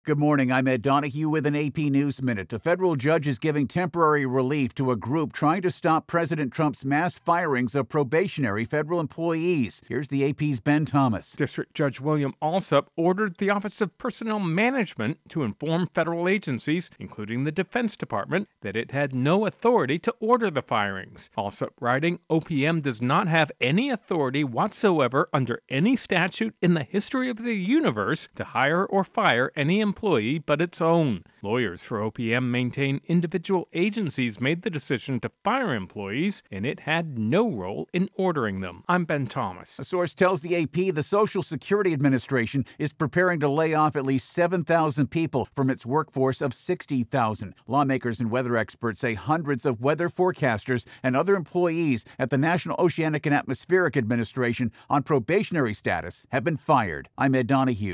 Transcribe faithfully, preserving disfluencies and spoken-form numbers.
Good morning. I'm Ed Donahue with an A P News Minute. A federal judge is giving temporary relief to a group trying to stop President Trump's mass firings of probationary federal employees. Here's the A P's Ben Thomas. District Judge William Alsup ordered the Office of Personnel Management to inform federal agencies, including the Defense Department, that it had no authority to order the firings. Alsup writing, O P M does not have any authority whatsoever under any statute in the history of the universe to hire or fire any employee. employee but its own. Lawyers for O P M maintain individual agencies made the decision to fire employees, and it had no role in ordering them. I'm Ben Thomas. A source tells the A P the Social Security Administration is preparing to lay off at least seven thousand people from its workforce of sixty thousand. Lawmakers and weather experts say hundreds of weather forecasters and other employees at the National Oceanic and Atmospheric Administration on probationary status have been fired. I'm Ed Donahue.